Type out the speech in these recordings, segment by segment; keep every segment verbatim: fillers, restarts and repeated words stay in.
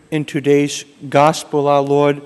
In today's gospel, our Lord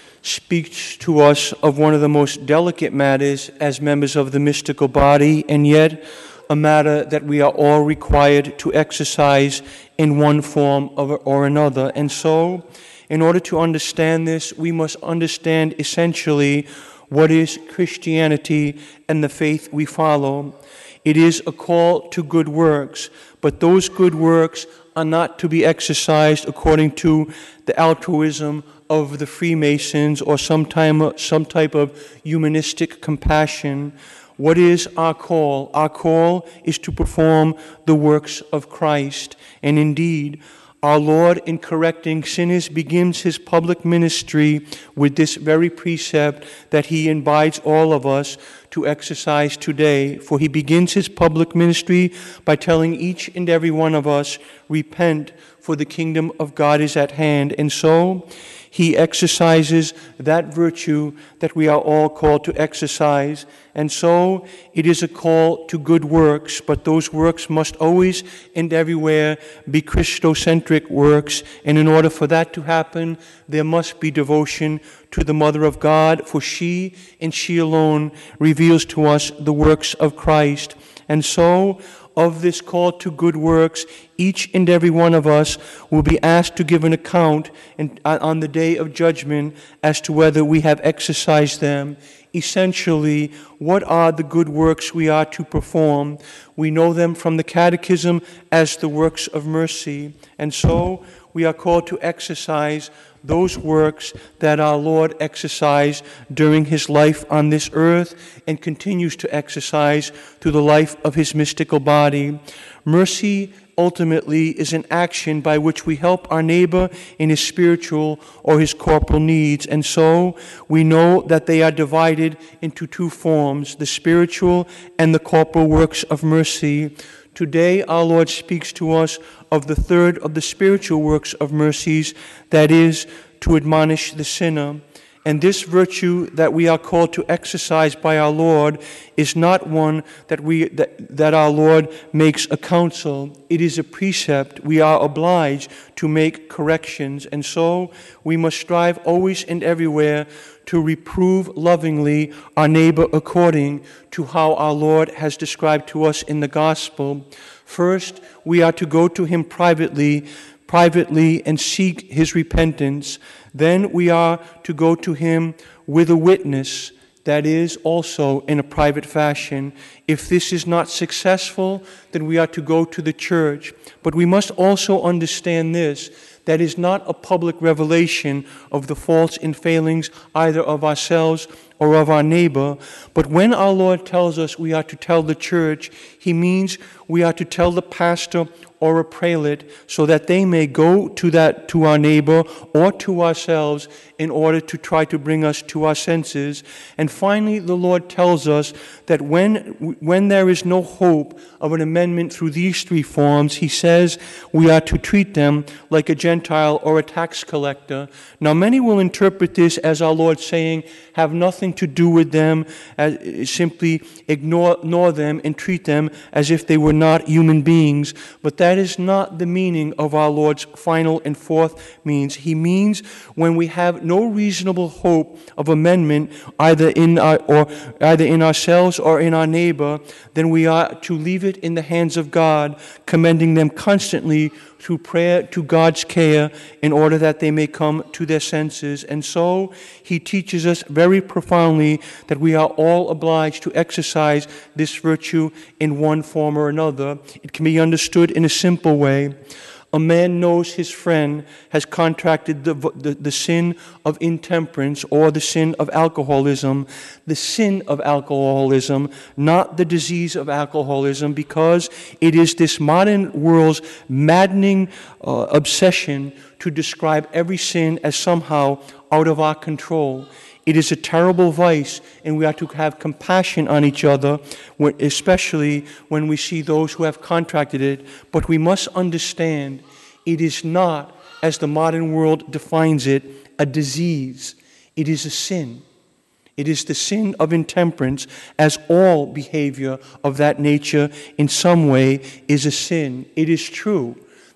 speaks to us of one of the most delicate matters as members of the mystical body, and yet a matter that we are all required to exercise in one form or another. And so, in order to understand this, we must understand essentially what is Christianity and the faith we follow. It is a call to good works, but those good works are not to be exercised according to the altruism of the Freemasons or some, time, some type of humanistic compassion. What is our call? Our call is to perform the works of Christ. And indeed, our Lord, in correcting sinners, begins his public ministry with this very precept that he invites all of us to exercise today. For he begins his public ministry by telling each and every one of us, repent, for the kingdom of God is at hand. And so he exercises that virtue that we are all called to exercise. And so it is a call to good works, but those works must always and everywhere be Christocentric works. And in order for that to happen, there must be devotion to the Mother of God, for she and she alone reveals to us the works of Christ. And so, of this call to good works, each and every one of us will be asked to give an account in, on the day of judgment as to whether we have exercised them. Essentially, what are the good works we are to perform? We know them from the Catechism as the works of mercy. And so, we are called to exercise those works that our Lord exercised during his life on this earth and continues to exercise through the life of his mystical body. Mercy ultimately is an action by which we help our neighbor in his spiritual or his corporal needs. And so we know that they are divided into two forms, the spiritual and the corporal works of mercy. Today, our Lord speaks to us of the third of the spiritual works of mercies, that is, to admonish the sinner. And this virtue that we are called to exercise by our Lord is not one that we that, that our Lord makes a counsel. It is a precept. We are obliged to make corrections. And so we must strive always and everywhere to reprove lovingly our neighbor according to how our Lord has described to us in the gospel. First, we are to go to him privately, privately and seek his repentance. Then we are to go to him with a witness, that is also in a private fashion. If this is not successful, then we are to go to the church. But we must also understand this, that is not a public revelation of the faults and failings either of ourselves or of our neighbor. But when our Lord tells us we are to tell the church, he means we are to tell the pastor or a prelate so that they may go to that to our neighbor or to ourselves in order to try to bring us to our senses. And finally, the Lord tells us that when when there is no hope of an amendment through these three forms, he says we are to treat them like a Gentile or a tax collector. Now, many will interpret this as our Lord saying, have nothing to do with them, as simply ignore, ignore them and treat them as if they were not human beings. But that is not the meaning of our Lord's final and fourth means. He means when we have no reasonable hope of amendment either in our, or either in ourselves or in our neighbor, then we are to leave it in the hands of God, commending them constantly through prayer to God's care in order that they may come to their senses. And so he teaches us very profoundly that we are all obliged to exercise this virtue in one form or another. It can be understood in a simple way. A man knows his friend has contracted the, the, the sin of intemperance or the sin of alcoholism, the sin of alcoholism, not the disease of alcoholism, because it is this modern world's maddening uh, obsession to describe every sin as somehow out of our control. It is a terrible vice, and we are to have compassion on each other, especially when we see those who have contracted it. But we must understand it is not, as the modern world defines it, a disease. It is a sin. It is the sin of intemperance, as all behavior of that nature in some way is a sin. It is true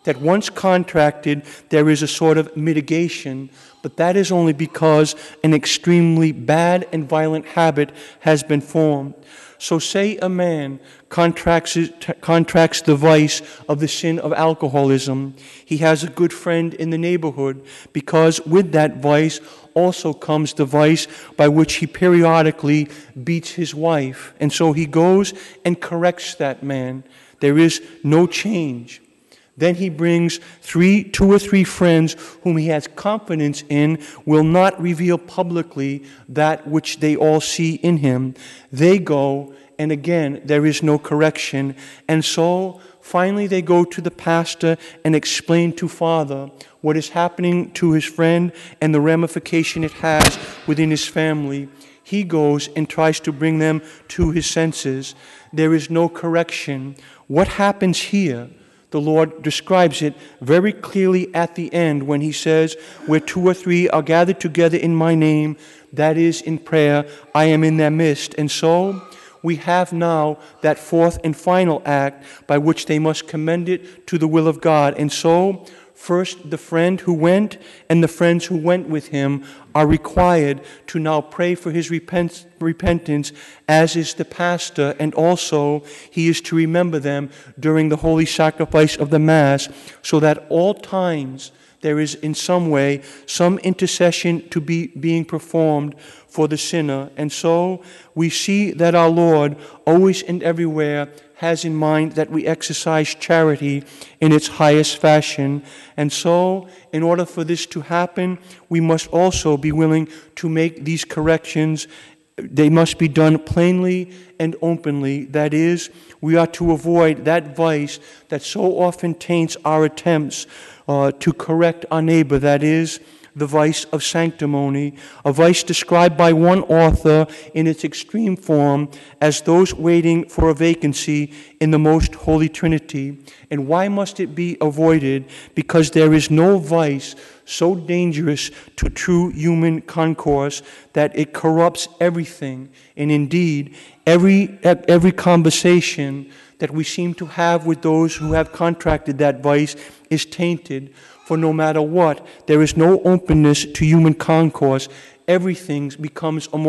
that once contracted, there is a sort of mitigation, but that is only because an extremely bad and violent habit has been formed. So say a man contracts, contracts the vice of the sin of alcoholism. He has a good friend in the neighborhood, because with that vice also comes the vice by which he periodically beats his wife. And so he goes and corrects that man. There is no change. Then he brings three, two or three friends whom he has confidence in will not reveal publicly that which they all see in him. They go, and again, there is no correction. And so, finally, they go to the pastor and explain to Father what is happening to his friend and the ramification it has within his family. He goes and tries to bring them to his senses. There is no correction. What happens here? The Lord describes it very clearly at the end when he says, where two or three are gathered together in my name, that is in prayer, I am in their midst. And so we have now that fourth and final act by which they must commend it to the will of God. And so first, the friend who went and the friends who went with him are required to now pray for his repent, repentance, as is the pastor, and also he is to remember them during the holy sacrifice of the Mass, so that all times there is in some way some intercession to be being performed for the sinner. And so we see that our Lord always and everywhere has in mind that we exercise charity in its highest fashion. And so, in order for this to happen, we must also be willing to make these corrections. They must be done plainly and openly. That is, we are to avoid that vice that so often taints our attempts uh, to correct our neighbor. That is, the vice of sanctimony, a vice described by one author in its extreme form as those waiting for a vacancy in the most holy Trinity. And why must it be avoided? Because there is no vice so dangerous to true human concourse that it corrupts everything. And indeed, every, every conversation that we seem to have with those who have contracted that vice is tainted. For no matter what, there is no openness to human concourse. Everything becomes a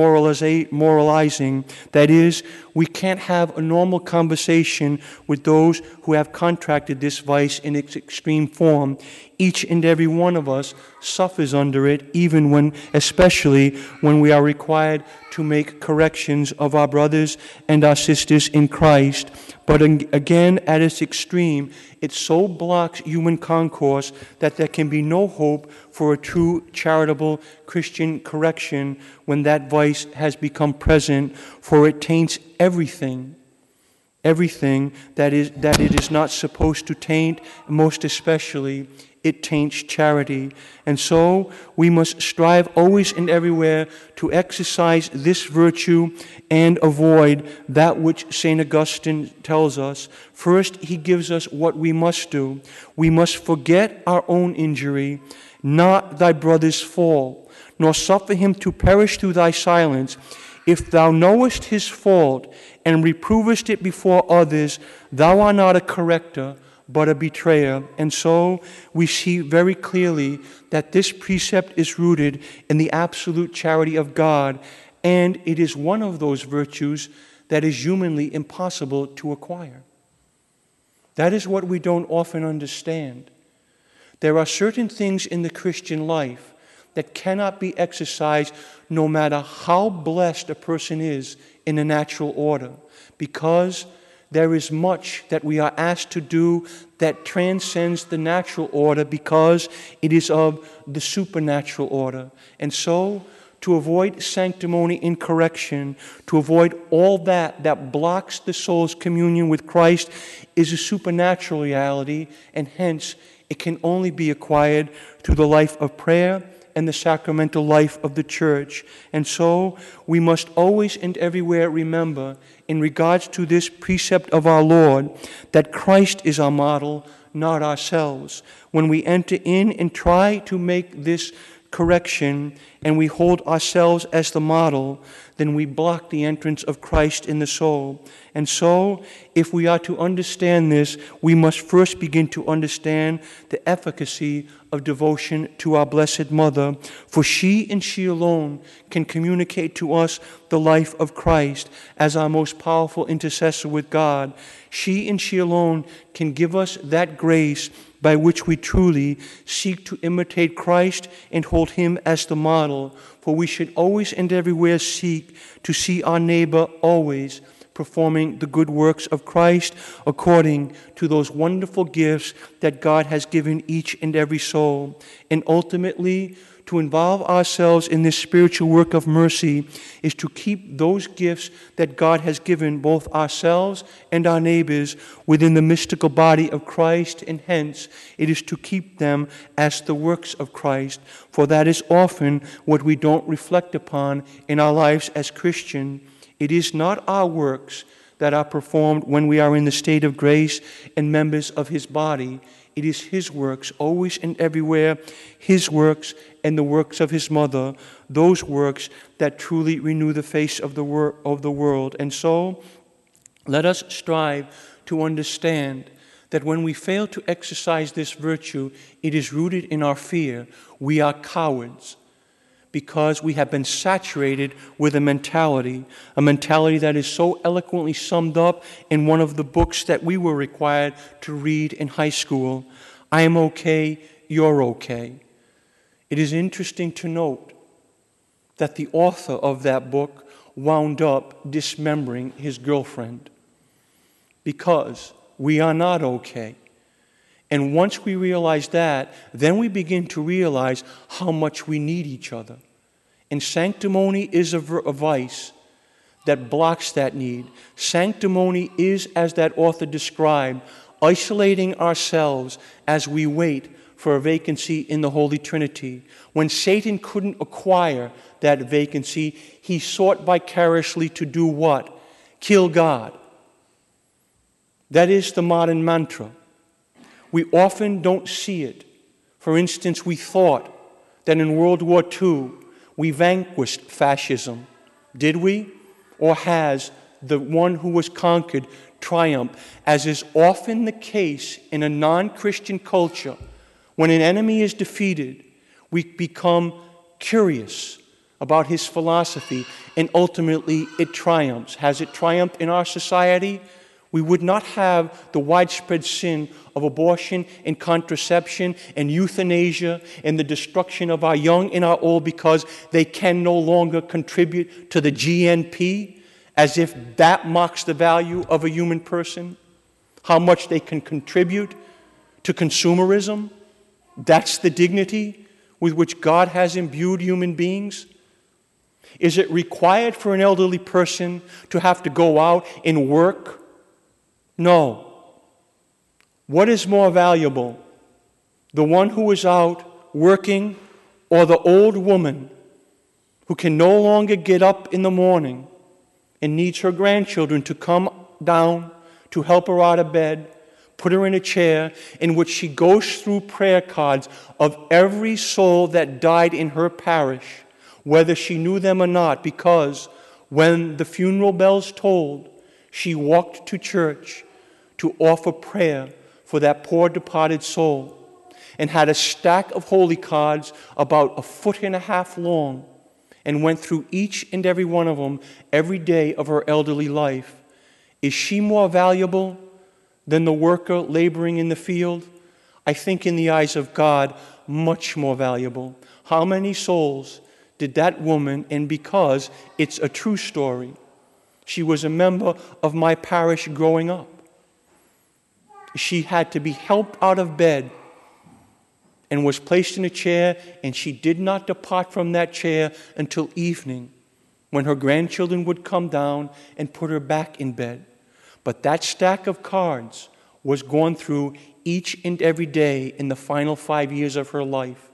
moralizing. That is, we can't have a normal conversation with those who have contracted this vice in its extreme form. Each and every one of us suffers under it, even when, especially when we are required to make corrections of our brothers and our sisters in Christ. But again, at its extreme, it so blocks human concourse that there can be no hope for a true charitable Christian correction when that vice has become present, for it taints everything, everything that is that it is not supposed to taint, most especially it taints charity. And so we must strive always and everywhere to exercise this virtue and avoid that which Saint Augustine tells us. First, he gives us what we must do. We must forget our own injury, not thy brother's fall, nor suffer him to perish through thy silence. If thou knowest his fault and reprovest it before others, thou art not a corrector, but a betrayer. And so we see very clearly that this precept is rooted in the absolute charity of God, and it is one of those virtues that is humanly impossible to acquire. That is what we don't often understand. There are certain things in the Christian life that cannot be exercised no matter how blessed a person is in a natural order, because there is much that we are asked to do that transcends the natural order, because it is of the supernatural order. And so, to avoid sanctimony in correction, to avoid all that that blocks the soul's communion with Christ, is a supernatural reality, and hence it can only be acquired through the life of prayer and the sacramental life of the Church. And so we must always and everywhere remember, in regards to this precept of our Lord, that Christ is our model, not ourselves. When we enter in and try to make this correction and we hold ourselves as the model, then we block the entrance of Christ in the soul. And so, if we are to understand this, we must first begin to understand the efficacy of devotion to our Blessed Mother, for she and she alone can communicate to us the life of Christ as our most powerful intercessor with God. She and she alone can give us that grace by which we truly seek to imitate Christ and hold Him as the model, for we should always and everywhere seek to see our neighbor always performing the good works of Christ according to those wonderful gifts that God has given each and every soul. And ultimately, to involve ourselves in this spiritual work of mercy is to keep those gifts that God has given both ourselves and our neighbors within the mystical body of Christ, and hence it is to keep them as the works of Christ, for that is often what we don't reflect upon in our lives as Christians. It is not our works that are performed when we are in the state of grace and members of His body. It is His works, always and everywhere, His works and the works of His mother, those works that truly renew the face of the, wor- of the world. And so, let us strive to understand that when we fail to exercise this virtue, it is rooted in our fear. We are cowards, because we have been saturated with a mentality, a mentality that is so eloquently summed up in one of the books that we were required to read in high school. I am okay, you're okay. It is interesting to note that the author of that book wound up dismembering his girlfriend, because we are not okay. And once we realize that, then we begin to realize how much we need each other. And sanctimony is a, a vice that blocks that need. Sanctimony is, as that author described, isolating ourselves as we wait for a vacancy in the Holy Trinity. When Satan couldn't acquire that vacancy, he sought vicariously to do what? Kill God. That is the modern mantra. We often don't see it. For instance, we thought that in World War Two, we vanquished fascism. Did we? Or has the one who was conquered triumphed? As is often the case in a non-Christian culture, when an enemy is defeated, we become curious about his philosophy, and ultimately it triumphs. Has it triumphed in our society? We would not have the widespread sin of abortion and contraception and euthanasia and the destruction of our young and our old because they can no longer contribute to the G N P, as if that marks the value of a human person, how much they can contribute to consumerism. That's the dignity with which God has imbued human beings. Is it required for an elderly person to have to go out and work? No. What is more valuable? The one who is out working, or the old woman who can no longer get up in the morning and needs her grandchildren to come down to help her out of bed, put her in a chair, in which she goes through prayer cards of every soul that died in her parish, whether she knew them or not, because when the funeral bells tolled, she walked to church to offer prayer for that poor departed soul, and had a stack of holy cards about a foot and a half long, and went through each and every one of them every day of her elderly life. Is she more valuable than the worker laboring in the field? I think in the eyes of God, much more valuable. How many souls did that woman, and because it's a true story, she was a member of my parish growing up. She had to be helped out of bed and was placed in a chair, and she did not depart from that chair until evening, when her grandchildren would come down and put her back in bed. But that stack of cards was gone through each and every day in the final five years of her life.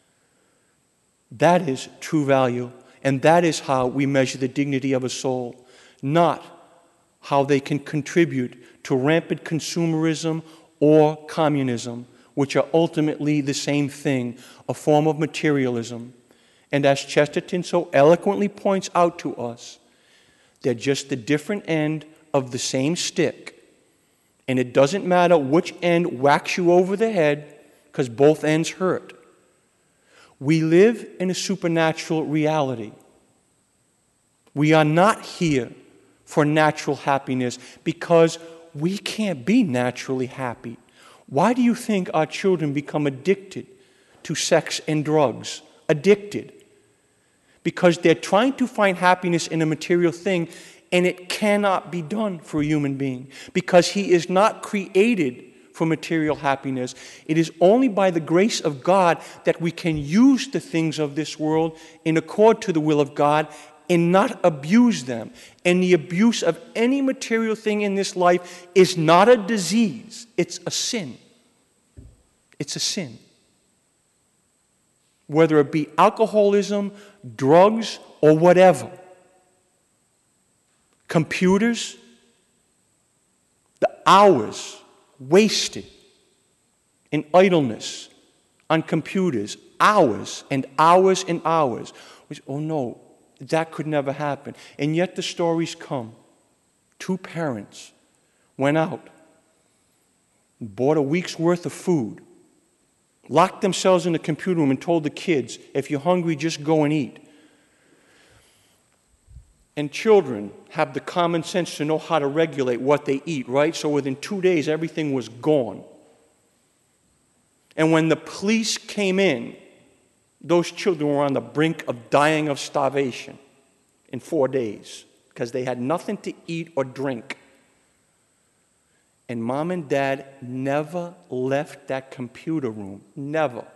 That is true value, and that is how we measure the dignity of a soul, not how they can contribute to rampant consumerism or communism, which are ultimately the same thing, a form of materialism. And as Chesterton so eloquently points out to us, they're just the different end of the same stick. And it doesn't matter which end whacks you over the head, because both ends hurt. We live in a supernatural reality. We are not here for natural happiness because we can't be naturally happy. Why do you think our children become addicted to sex and drugs? Addicted. Because they're trying to find happiness in a material thing, and it cannot be done for a human being because he is not created for material happiness. It is only by the grace of God that we can use the things of this world in accord to the will of God and not abuse them. And the abuse of any material thing in this life is not a disease, it's a sin. It's a sin. Whether it be alcoholism, drugs, or whatever. Computers, the hours wasted in idleness on computers, hours and hours and hours. Which, oh no, that could never happen. And yet the stories come. Two parents went out, bought a week's worth of food, locked themselves in the computer room and told the kids, if you're hungry, just go and eat. And children have the common sense to know how to regulate what they eat, right? So within two days, everything was gone. And when the police came in, those children were on the brink of dying of starvation in four days because they had nothing to eat or drink. And mom and dad never left that computer room. Never.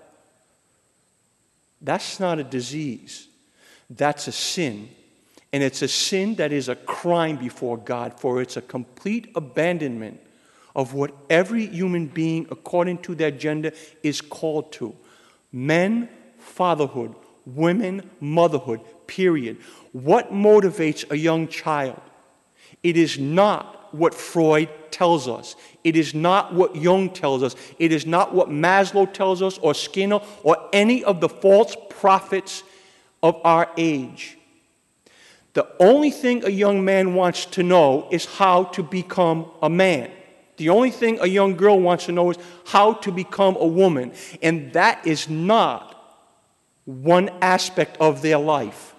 That's not a disease. That's a sin. And it's a sin that is a crime before God, for it's a complete abandonment of what every human being, according to their gender, is called to. Men, fatherhood. Women, motherhood, period. What motivates a young child? It is not what Freud tells us. It is not what Jung tells us. It is not what Maslow tells us, or Skinner, or any of the false prophets of our age. The only thing a young man wants to know is how to become a man. The only thing a young girl wants to know is how to become a woman. And that is not one aspect of their life.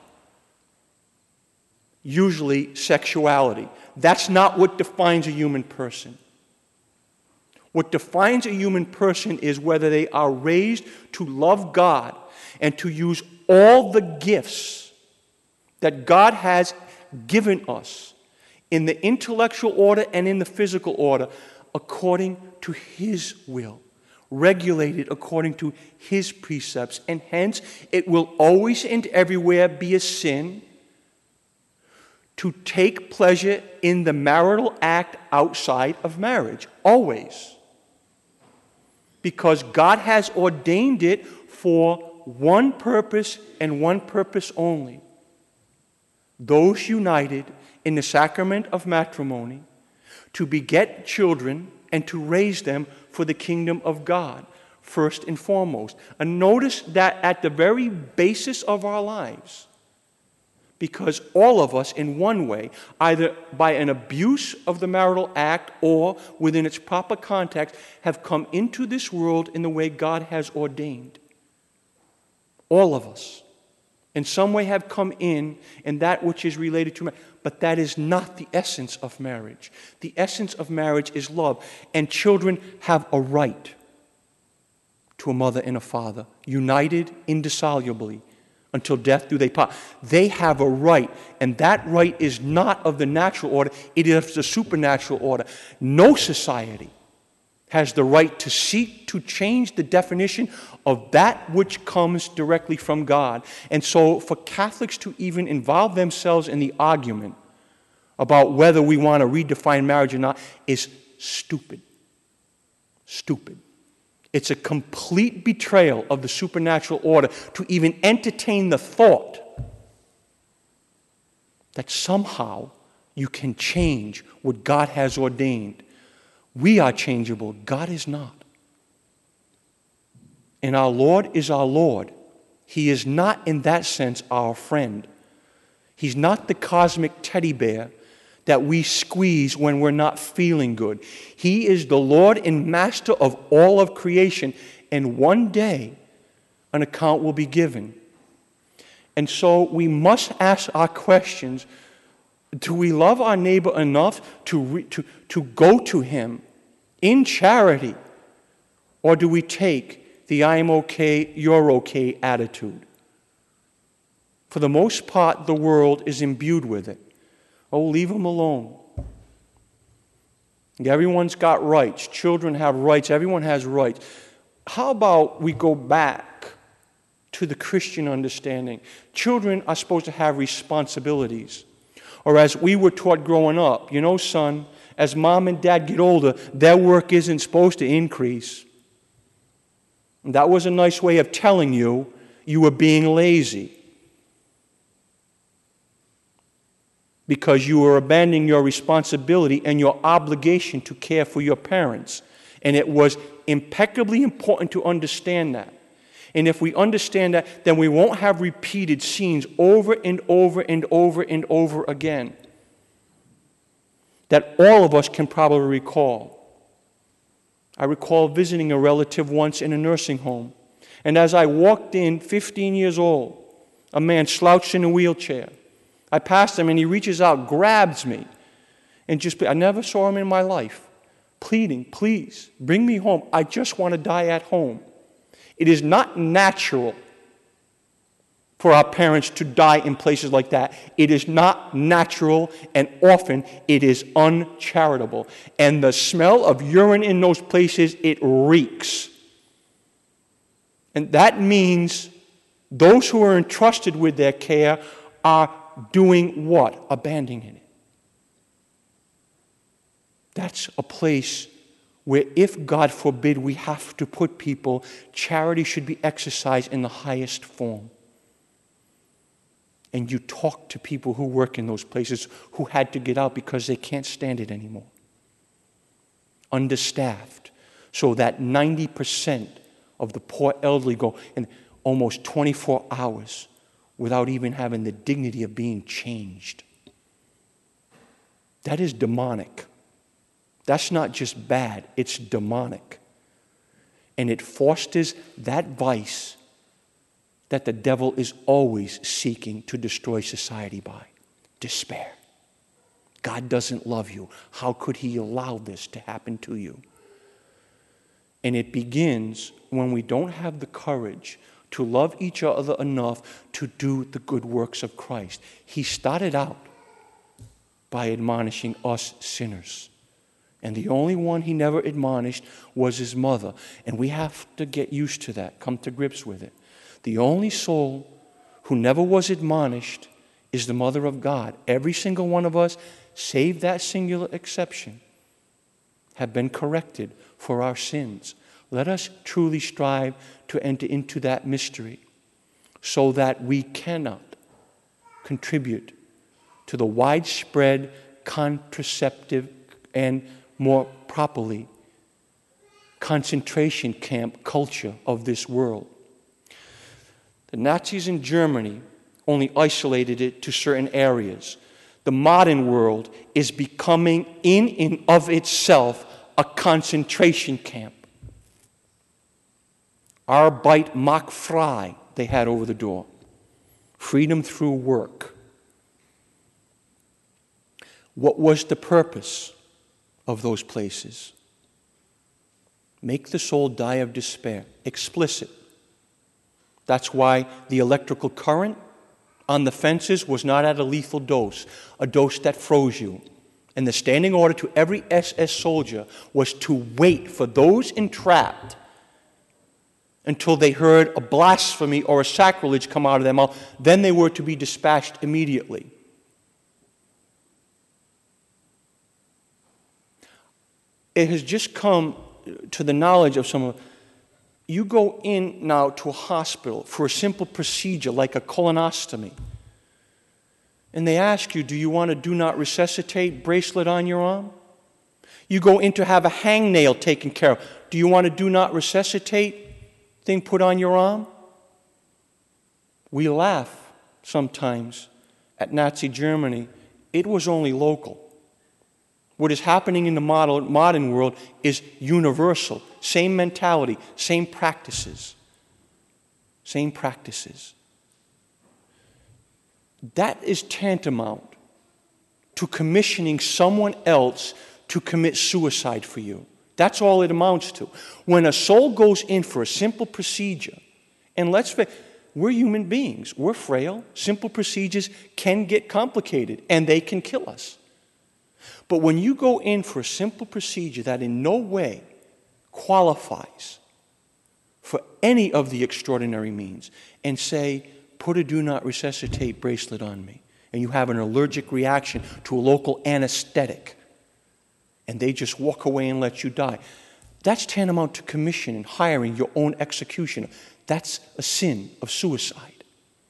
Usually sexuality. That's not what defines a human person. What defines a human person is whether they are raised to love God and to use all the gifts that God has given us in the intellectual order and in the physical order according to His will, regulated according to His precepts. And hence, it will always and everywhere be a sin to take pleasure in the marital act outside of marriage. Always. Because God has ordained it for one purpose and one purpose only. Those united in the sacrament of matrimony to beget children and to raise them for the kingdom of God, first and foremost. And notice that at the very basis of our lives, because all of us in one way, either by an abuse of the marital act or within its proper context, have come into this world in the way God has ordained. All of us. In some way have come in in that which is related to marriage. But that is not the essence of marriage. The essence of marriage is love. And children have a right to a mother and a father, united indissolubly until death do they part. They have a right, and that right is not of the natural order, it is the supernatural order. No society has the right to seek to change the definition of that which comes directly from God. And so for Catholics to even involve themselves in the argument about whether we want to redefine marriage or not is stupid. Stupid. It's a complete betrayal of the supernatural order to even entertain the thought that somehow you can change what God has ordained. We are changeable. God is not. And our Lord is our Lord. He is not in that sense our friend. He's not the cosmic teddy bear that we squeeze when we're not feeling good. He is the Lord and Master of all of creation, and one day an account will be given. And so we must ask our questions. Do we love our neighbor enough to, re, to, to go to him in charity? Or do we take the I am okay, you're okay attitude? For the most part, the world is imbued with it. Oh, leave them alone. Everyone's got rights. Children have rights. Everyone has rights. How about we go back to the Christian understanding? Children are supposed to have responsibilities. Or as we were taught growing up, you know, son, as mom and dad get older, their work isn't supposed to increase. And that was a nice way of telling you you were being lazy, because you were abandoning your responsibility and your obligation to care for your parents. And it was impeccably important to understand that. And if we understand that, then we won't have repeated scenes over and over and over and over again that all of us can probably recall. I recall visiting a relative once in a nursing home. And as I walked in, fifteen years old, a man slouched in a wheelchair. I passed him and he reaches out, grabs me, and just, I never saw him in my life, pleading, please, bring me home. I just want to die at home. It is not natural for our parents to die in places like that. It is not natural, and often it is uncharitable. And the smell of urine in those places, it reeks. And that means those who are entrusted with their care are doing what? Abandoning it. That's a place where, if God forbid we have to put people, charity should be exercised in the highest form. And you talk to people who work in those places who had to get out because they can't stand it anymore. Understaffed, so that ninety percent of the poor elderly go in almost twenty-four hours without even having the dignity of being changed. That is demonic. That's not just bad, it's demonic. And it fosters that vice that the devil is always seeking to destroy society by. Despair. God doesn't love you. How could he allow this to happen to you? And it begins when we don't have the courage to love each other enough to do the good works of Christ. He started out by admonishing us sinners. And the only one he never admonished was his mother. And we have to get used to that, come to grips with it. The only soul who never was admonished is the mother of God. Every single one of us, save that singular exception, have been corrected for our sins. Let us truly strive to enter into that mystery so that we cannot contribute to the widespread contraceptive and, more properly, concentration camp culture of this world. The Nazis in Germany only isolated it to certain areas. The modern world is becoming, in and of itself, a concentration camp. Arbeit macht frei, they had over the door. Freedom through work. What was the purpose of those places? Make the soul die of despair. Explicit. That's why the electrical current on the fences was not at a lethal dose, a dose that froze you. And the standing order to every S S soldier was to wait for those entrapped until they heard a blasphemy or a sacrilege come out of their mouth. Then they were to be dispatched immediately. It has just come to the knowledge of some of you go in now to a hospital for a simple procedure like a colonoscopy, and they ask you, do you want a do not resuscitate bracelet on your arm? You go in to have a hangnail taken care of. Do you want a do not resuscitate thing put on your arm? We laugh sometimes at Nazi Germany. It was only local. What is happening in the modern, modern world is universal. Same mentality, same practices. Same practices. That is tantamount to commissioning someone else to commit suicide for you. That's all it amounts to. When a soul goes in for a simple procedure, and let's face, we're human beings. We're frail. Simple procedures can get complicated, and they can kill us. But when you go in for a simple procedure that in no way qualifies for any of the extraordinary means, and say, put a do not resuscitate bracelet on me, and you have an allergic reaction to a local anesthetic, and they just walk away and let you die, that's tantamount to commission and hiring your own executioner. That's a sin of suicide.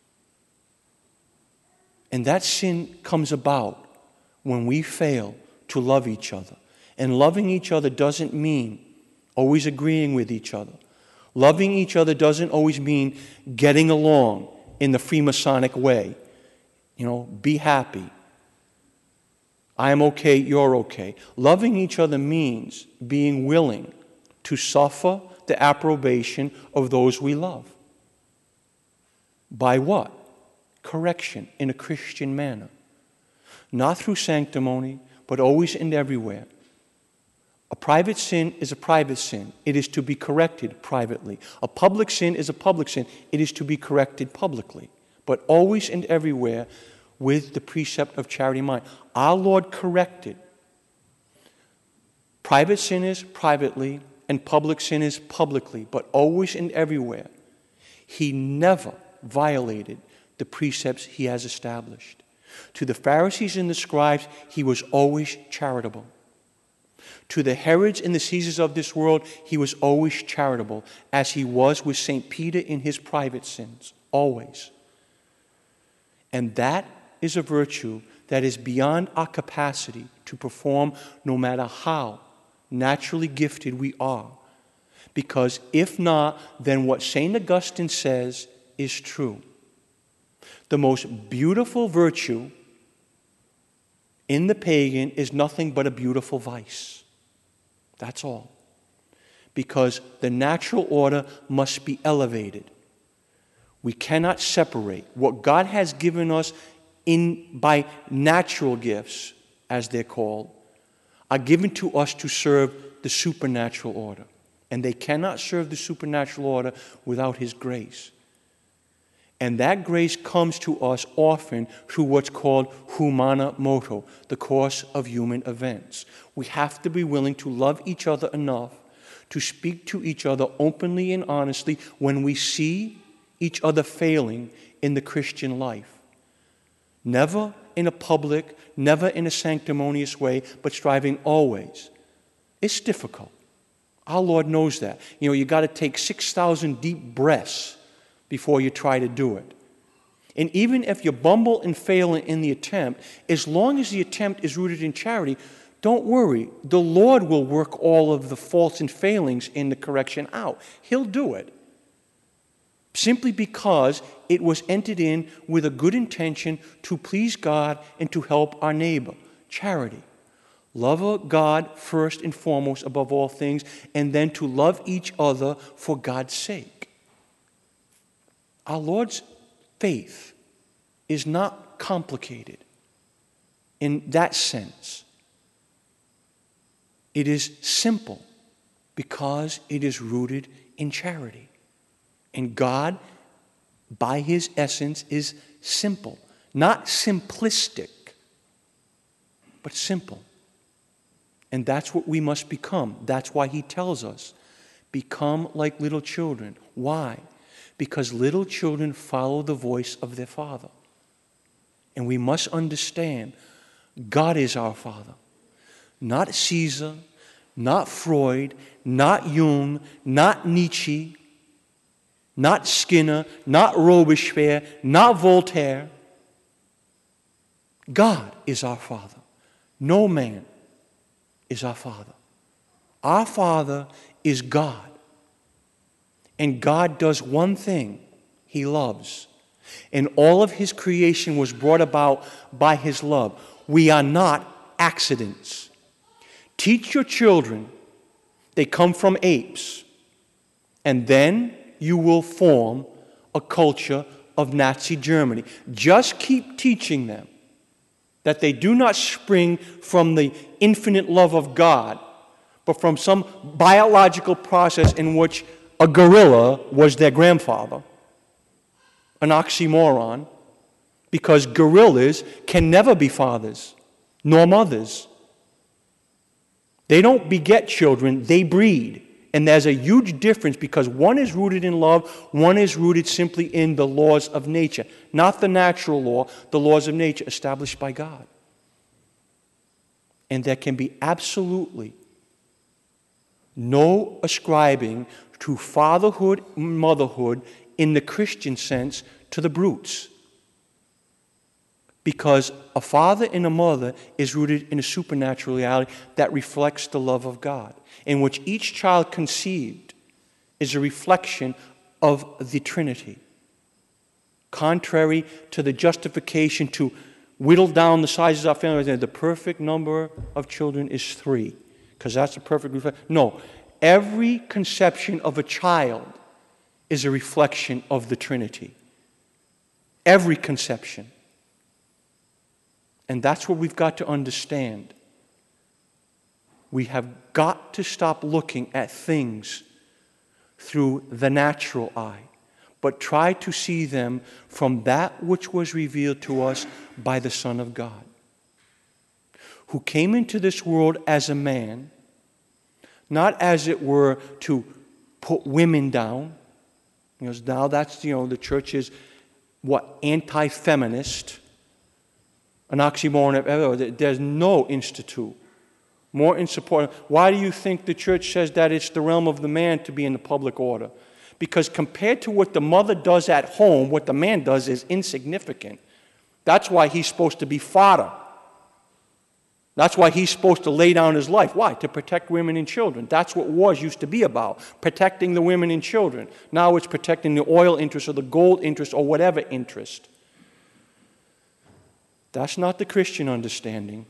And that sin comes about when we fail to love each other. And loving each other doesn't mean always agreeing with each other. Loving each other doesn't always mean getting along in the Freemasonic way. You know, be happy. I'm okay, you're okay. Loving each other means being willing to suffer the approbation of those we love. By what? Correction in a Christian manner. Not through sanctimony, but always and everywhere. A private sin is a private sin. It is to be corrected privately. A public sin is a public sin. It is to be corrected publicly. But always and everywhere with the precept of charity in mind. Our Lord corrected private sinners privately and public sinners publicly, but always and everywhere. He never violated the precepts he has established. To the Pharisees and the scribes, he was always charitable. To the Herods and the Caesars of this world, he was always charitable, as he was with Saint Peter in his private sins, always. And that is a virtue that is beyond our capacity to perform, no matter how naturally gifted we are. Because if not, then what Saint Augustine says is true. The most beautiful virtue in the pagan is nothing but a beautiful vice. That's all. Because the natural order must be elevated. We cannot separate what God has given us in by natural gifts, as they're called, are given to us to serve the supernatural order. And they cannot serve the supernatural order without His grace. And that grace comes to us often through what's called humana moto, the course of human events. We have to be willing to love each other enough to speak to each other openly and honestly when we see each other failing in the Christian life. Never in a public, never in a sanctimonious way, but striving always. It's difficult. Our Lord knows that. You know, you got to take six thousand deep breaths before you try to do it. And even if you bumble and fail in the attempt, as long as the attempt is rooted in charity, don't worry. The Lord will work all of the faults and failings in the correction out. He'll do it. Simply because it was entered in with a good intention to please God and to help our neighbor. Charity. Love God first and foremost above all things, and then to love each other for God's sake. Our Lord's faith is not complicated in that sense. It is simple because it is rooted in charity. And God, by His essence, is simple. Not simplistic, but simple. And that's what we must become. That's why He tells us, become like little children. Why? Because little children follow the voice of their Father. And we must understand, God is our Father. Not Caesar, not Freud, not Jung, not Nietzsche, not Skinner, not Robespierre, not Voltaire. God is our Father. No man is our Father. Our Father is God. And God does one thing. He loves. And all of His creation was brought about by His love. We are not accidents. Teach your children they come from apes, and then you will form a culture of Nazi Germany. Just keep teaching them that they do not spring from the infinite love of God, but from some biological process in which a gorilla was their grandfather. An oxymoron, because gorillas can never be fathers, nor mothers. They don't beget children, they breed. And there's a huge difference because one is rooted in love, one is rooted simply in the laws of nature. Not the natural law, the laws of nature established by God. And there can be absolutely no ascribing to fatherhood, motherhood, in the Christian sense, to the brutes. Because a father and a mother is rooted in a supernatural reality that reflects the love of God, in which each child conceived is a reflection of the Trinity. Contrary to the justification to whittle down the sizes of our family, the perfect number of children is three, because that's the perfect reflection. No, every conception of a child is a reflection of the Trinity. Every conception. And that's what we've got to understand. We have got to stop looking at things through the natural eye, but try to see them from that which was revealed to us by the Son of God, who came into this world as a man, not as it were to put women down, because now that's, you know, the church is, what, anti-feminist, an oxymoron. There's no institute more in support. Why do you think the church says that it's the realm of the man to be in the public order? Because compared to what the mother does at home, what the man does is insignificant. That's why he's supposed to be fodder. That's why he's supposed to lay down his life. Why? To protect women and children. That's what wars used to be about, protecting the women and children. Now it's protecting the oil interest or the gold interest or whatever interest. That's not the Christian understanding.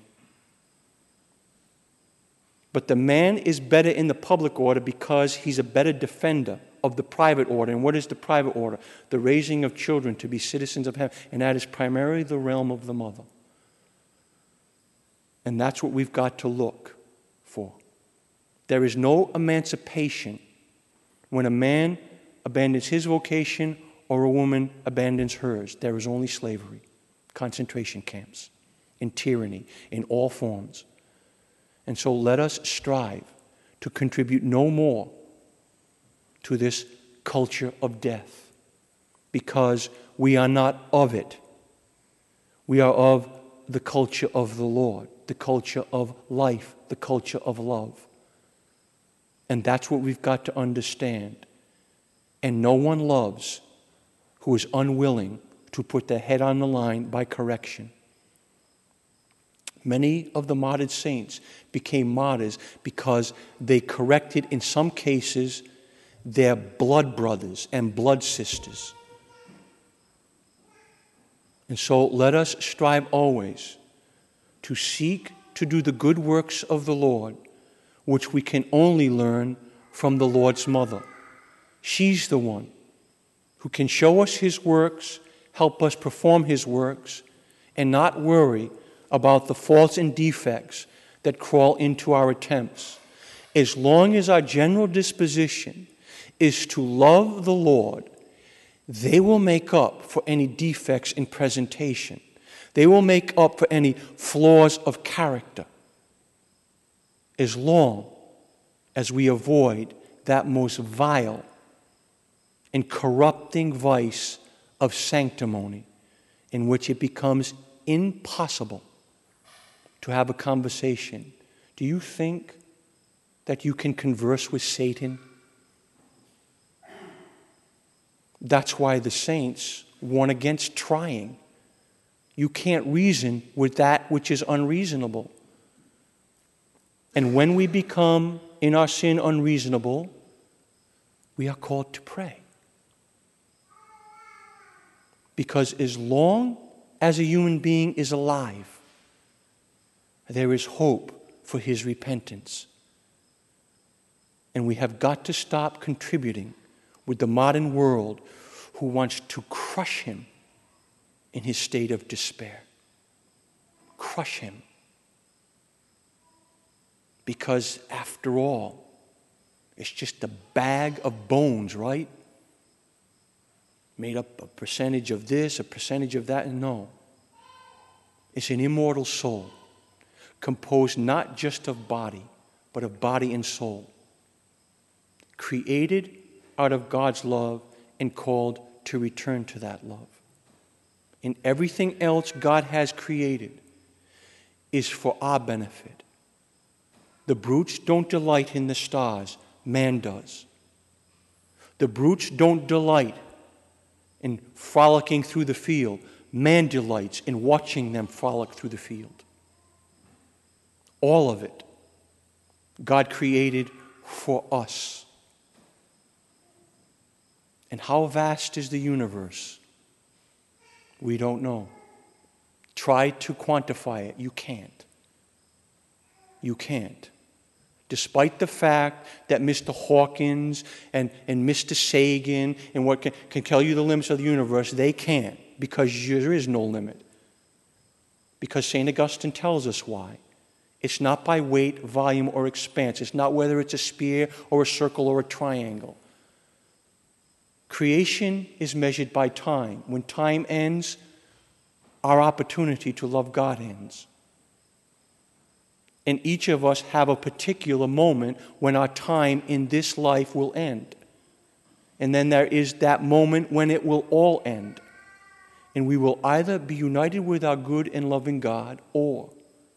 But the man is better in the public order because he's a better defender of the private order. And what is the private order? The raising of children to be citizens of heaven. And that is primarily the realm of the mother. And that's what we've got to look for. There is no emancipation when a man abandons his vocation or a woman abandons hers. There is only slavery. Concentration camps, and tyranny in all forms. And so let us strive to contribute no more to this culture of death, because we are not of it. We are of the culture of the Lord, the culture of life, the culture of love. And that's what we've got to understand. And no one loves who is unwilling to put their head on the line by correction. Many of the martyred saints became martyrs because they corrected, in some cases, their blood brothers and blood sisters. And so let us strive always to seek to do the good works of the Lord, which we can only learn from the Lord's mother. She's the one who can show us His works, help us perform His works, and not worry about the faults and defects that crawl into our attempts. As long as our general disposition is to love the Lord, they will make up for any defects in presentation. They will make up for any flaws of character, as long as we avoid that most vile and corrupting vice of sanctimony, in which it becomes impossible to have a conversation. Do you think that you can converse with Satan? That's why the saints warn against trying. You can't reason with that which is unreasonable. And when we become, in our sin, unreasonable, we are called to pray. Because as long as a human being is alive, there is hope for his repentance. And we have got to stop contributing with the modern world who wants to crush him in his state of despair. Crush him. Because after all, it's just a bag of bones, right? Made up a percentage of this, a percentage of that, and no. It's an immortal soul, composed not just of body, but of body and soul. Created out of God's love and called to return to that love. And everything else God has created is for our benefit. The brutes don't delight in the stars, man does. The brutes don't delight in frolicking through the field, man delights in watching them frolic through the field. All of it, God created for us. And how vast is the universe? We don't know. Try to quantify it. You can't. You can't. Despite the fact that Mister Hawkins and, and Mister Sagan and what can, can tell you the limits of the universe, they can't, because there is no limit. Because Saint Augustine tells us why. It's not by weight, volume, or expanse. It's not whether it's a sphere or a circle or a triangle. Creation is measured by time. When time ends, our opportunity to love God ends. And each of us have a particular moment when our time in this life will end. And then there is that moment when it will all end. And we will either be united with our good and loving God, or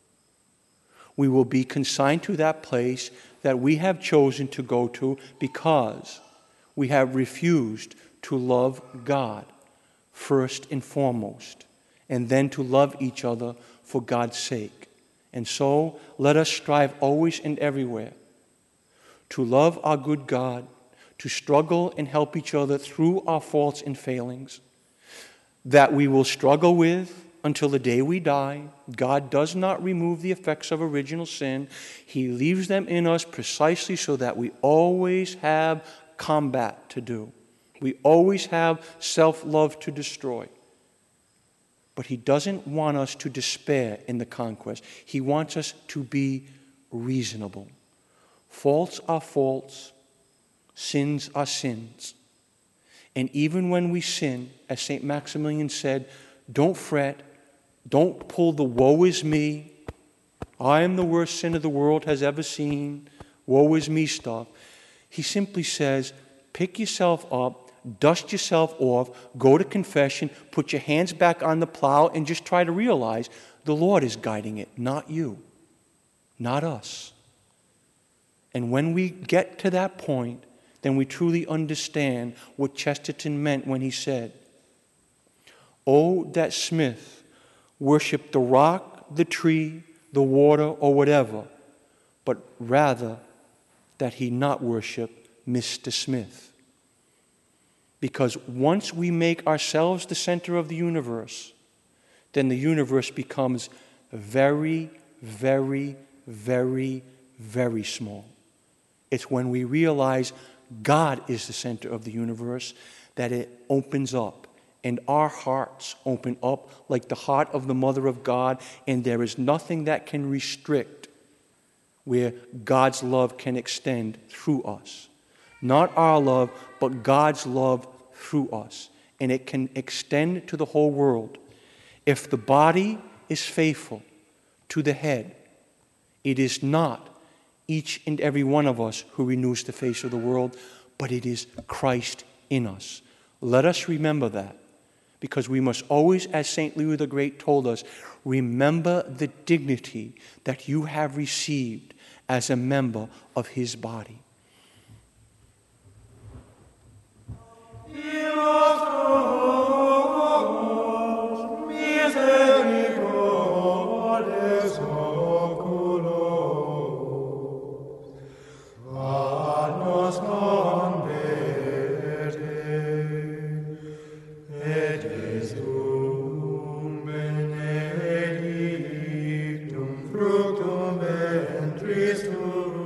we will be consigned to that place that we have chosen to go to because we have refused to love God first and foremost, and then to love each other for God's sake. And so, let us strive always and everywhere to love our good God, to struggle and help each other through our faults and failings, that we will struggle with until the day we die. God does not remove the effects of original sin. He leaves them in us precisely so that we always have combat to do. We always have self-love to destroy. But he doesn't want us to despair in the conquest. He wants us to be reasonable. Faults are faults. Sins are sins. And even when we sin, as Saint Maximilian said, don't fret. Don't pull the woe is me. I am the worst sin of the world has ever seen. Woe is me stuff. He simply says, pick yourself up, dust yourself off, go to confession, put your hands back on the plow, and just try to realize the Lord is guiding it, not you, not us. And when we get to that point, then we truly understand what Chesterton meant when he said, "Oh, that Smith worshiped the rock, the tree, the water, or whatever, but rather that he not worship Mister Smith." Because once we make ourselves the center of the universe, then the universe becomes very, very, very, very small. It's when we realize God is the center of the universe that it opens up, and our hearts open up like the heart of the Mother of God, and there is nothing that can restrict where God's love can extend through us. Not our love, but God's love through us. And it can extend to the whole world. If the body is faithful to the head, it is not each and every one of us who renews the face of the world, but it is Christ in us. Let us remember that, because we must always, as Saint Leo the Great told us, remember the dignity that you have received as a member of his body. Fructum Christus.